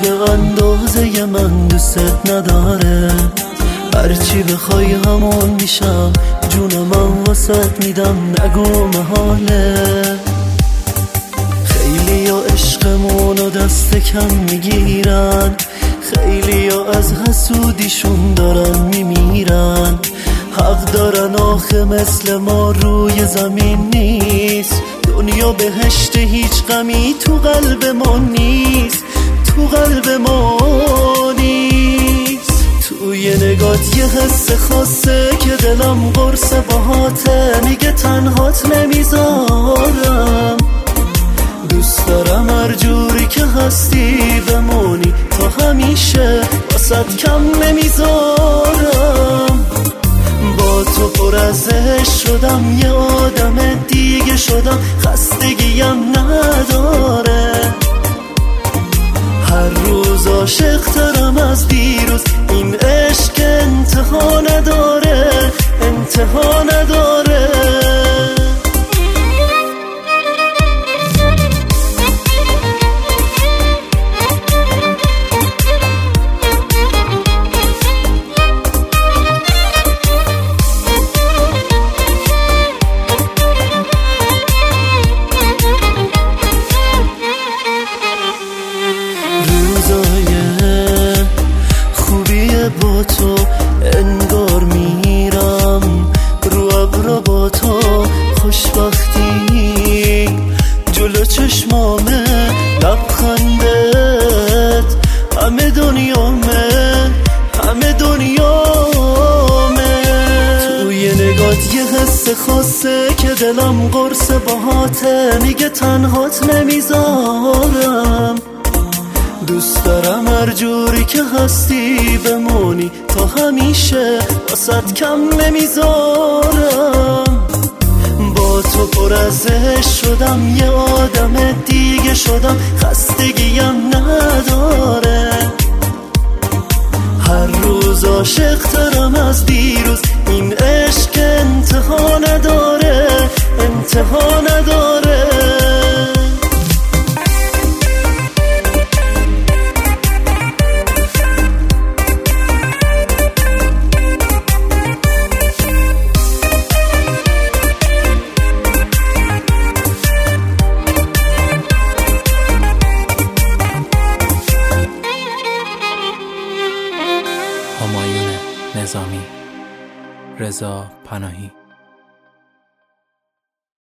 به اندازه من دوست نداره. هرچی بخوای همون میشم، جونم واسط میدم، نگو محاله. خیلی ها عشقمونو دست کم میگیرن، خیلی ها از حسودیشون دارن میمیرن. حق دارن آخه مثل ما روی زمین نیست. دنیا بهشت هیچ غمی تو قلب ما نیست، تو قلب ما نیست. توی نگات یه حس خاصه که دلم قرص باهاته، میگه تنهات نمیذارم. دوست دارم هر جوری که هستی بمونی تا همیشه، واسط کم نمیذارم. با تو پر از عشق شدم، یه آدم دیگه شدم، خستگیم نداره. هر روز عاشق ترم از دیروز، این عشق انتها نداره، انتها نداره. با تو انگار میرم رو ابرا، با تو خوشبختی جلو چشمامه، لبخندت همه دنیامه، همه دنیامه. توی نگات یه حس خاصه که دلم قرص باهاته، میگه تنهات نمیذارم. دوست دارم هر جوری که هستی بمونی تا همیشه، واسط کم نمیذارم. با تو پر از عشق شدم، یه آدم دیگه شدم، خستگیم نداره. هر روز عاشق ترم از دیروز، این عشق انتها نداره، انتها نداره. همایون نظامی، رضا پناهی.